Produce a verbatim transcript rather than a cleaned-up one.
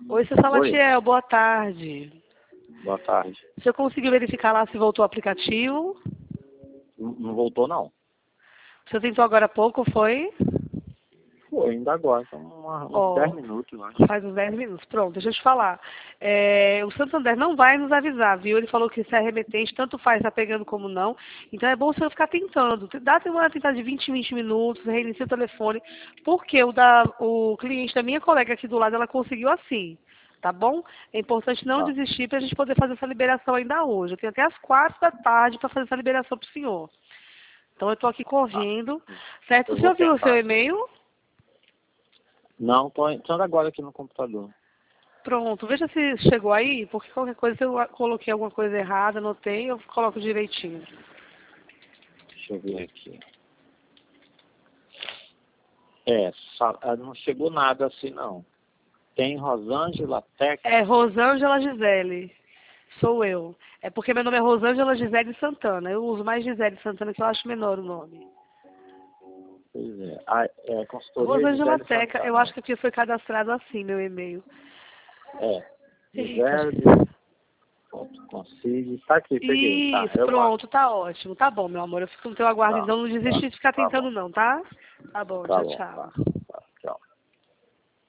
Oi, seu Oi, Salatiel, boa tarde. boa tarde. Você conseguiu verificar lá se voltou o aplicativo? N- Não voltou, não? Você tentou agora há pouco, foi? Foi, ainda agora, são uma- uns Ó, dez minutos, eu acho. faz uns dez minutos. Pronto, deixa eu te falar. É, o Santander não vai nos avisar, viu? Ele falou que se é remetente, tanto faz, tá pegando como não. Então é bom você ficar tentando. Dá uma tentada de vinte, vinte minutos, reinicia o telefone, porque o, da, o cliente da minha colega aqui do lado, ela conseguiu assim. Tá bom? É importante não Tá, desistir para a gente poder fazer essa liberação ainda hoje. Eu tenho até as quatro da tarde para fazer essa liberação para o senhor. Então eu estou aqui tá. correndo. Certo? Eu O vou senhor viu o seu tentar. e-mail? Não, tô entrando agora aqui no computador. Pronto, veja se chegou aí, porque qualquer coisa, se eu coloquei alguma coisa errada, anotei, eu coloco direitinho. Deixa eu ver aqui. É, sa- ah, não chegou nada assim, não. Tem Rosângela Tec. É Rosângela Gisele, sou eu. É porque meu nome é Rosângela Gisele Santana. Eu uso mais Gisele Santana, que eu acho menor o nome. Pois é. Ah, é consultoria Rosângela Gisele Teca, eu Santana. acho que aqui foi cadastrado assim, meu e-mail. É. Eita. Gisele. Ponto, consigo. Tá aqui, peguei. Tá, Isso, eu guardo. pronto, tá ótimo. Tá bom, meu amor. Eu fico no teu aguardo, Tá, então não tá, desiste de ficar tá tentando bom. não, tá? Tá bom, Tá tchau, bom, tá. tchau.